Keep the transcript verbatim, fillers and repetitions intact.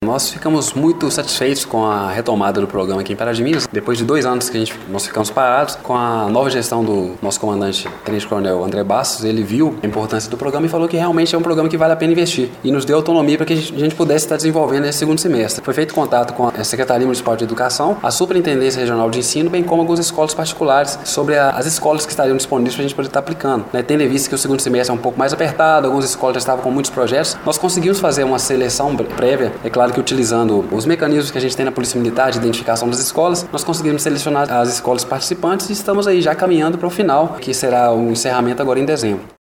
Nós ficamos muito satisfeitos com a retomada do programa aqui em Pará de Minas. Depois de dois anos que a gente, nós ficamos parados, com a nova gestão do nosso comandante, Tenente Coronel André Bastos, ele viu a importância do programa e falou que realmente é um programa que vale a pena investir. E nos deu autonomia para que a gente pudesse estar desenvolvendo esse segundo semestre. Foi feito contato com a Secretaria Municipal de Educação, a Superintendência Regional de Ensino, bem como algumas escolas particulares, sobre a, as escolas que estariam disponíveis para a gente poder estar aplicando. Né? Tendo em vista que o segundo semestre é um pouco mais apertado, algumas escolas já estavam com muitos projetos, nós conseguimos fazer uma seleção prévia, é claro que utilizando os mecanismos que a gente tem na Polícia Militar de identificação das escolas, nós conseguimos selecionar as escolas participantes e estamos aí já caminhando para o final, que será o encerramento agora em dezembro.